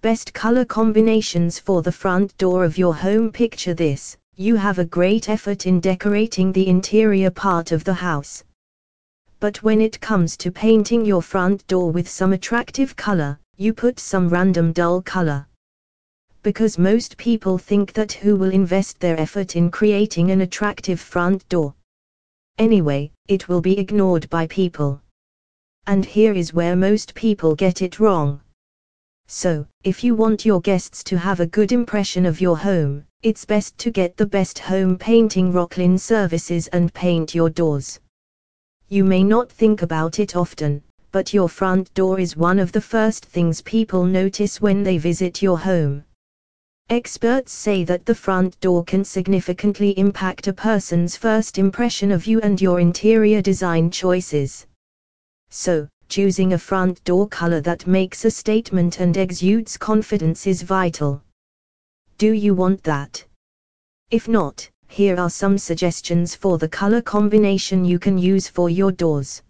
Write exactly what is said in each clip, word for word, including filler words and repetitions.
Best color combinations for the front door of your home. Picture this: you have a great effort in decorating the interior part of the house. But when it comes to painting your front door with some attractive color, you put some random dull color. Because most people think that who will invest their effort in creating an attractive front door? Anyway, it will be ignored by people. And here is where most people get it wrong. So, if you want your guests to have a good impression of your home, it's best to get the best home painting Rocklin services and paint your doors. You may not think about it often, but your front door is one of the first things people notice when they visit your home. Experts say that the front door can significantly impact a person's first impression of you and your interior design choices. So, choosing a front door color that makes a statement and exudes confidence is vital. Do you want that? If not, here are some suggestions for the color combination you can use for your doors.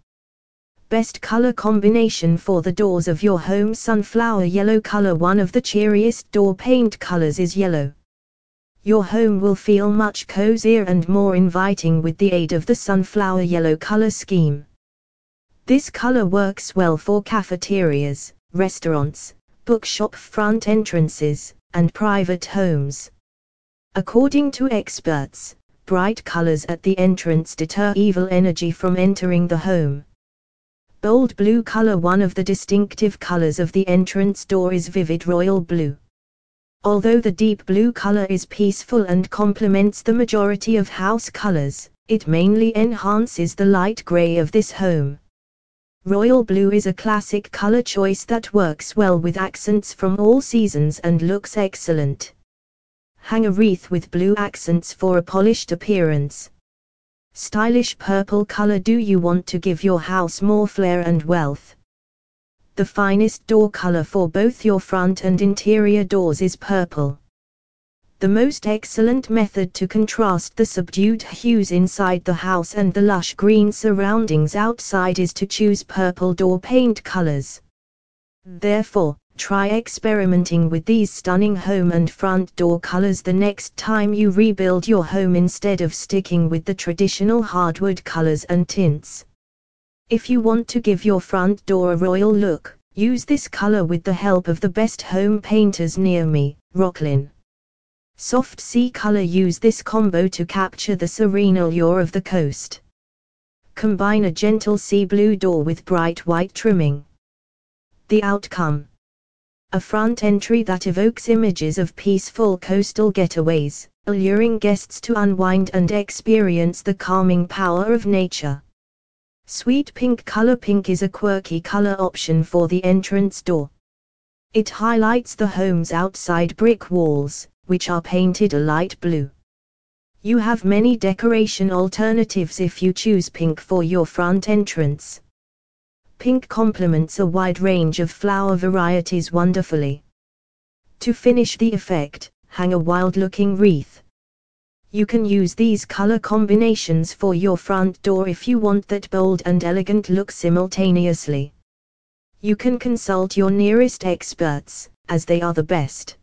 Best color combination for the doors of your home: sunflower yellow color. One of the cheeriest door paint colors is yellow. Your home will feel much cozier and more inviting with the aid of the sunflower yellow color scheme. This color works well for cafeterias, restaurants, bookshop front entrances, and private homes. According to experts, bright colors at the entrance deter evil energy from entering the home. Bold blue color. One of the distinctive colors of the entrance door is vivid royal blue. Although the deep blue color is peaceful and complements the majority of house colors, it mainly enhances the light gray of this home. Royal blue is a classic color choice that works well with accents from all seasons and looks excellent. Hang a wreath with blue accents for a polished appearance. Stylish purple color. Do you want to give your house more flair and wealth? The finest door color for both your front and interior doors is purple. The most excellent method to contrast the subdued hues inside the house and the lush green surroundings outside is to choose purple door paint colors. Therefore, try experimenting with these stunning home and front door colors the next time you rebuild your home instead of sticking with the traditional hardwood colors and tints. If you want to give your front door a royal look, use this color with the help of the best home painters near me, Rocklin. Soft sea color. Use this combo to capture the serene allure of the coast. Combine a gentle sea blue door with bright white trimming. The outcome: a front entry that evokes images of peaceful coastal getaways, alluring guests to unwind and experience the calming power of nature. Sweet pink color. Pink is a quirky color option for the entrance door. It highlights the home's outside brick walls, which are painted a light blue. You have many decoration alternatives if you choose pink for your front entrance. Pink complements a wide range of flower varieties wonderfully. To finish the effect, hang a wild-looking wreath. You can use these color combinations for your front door if you want that bold and elegant look simultaneously. You can consult your nearest experts, as they are the best.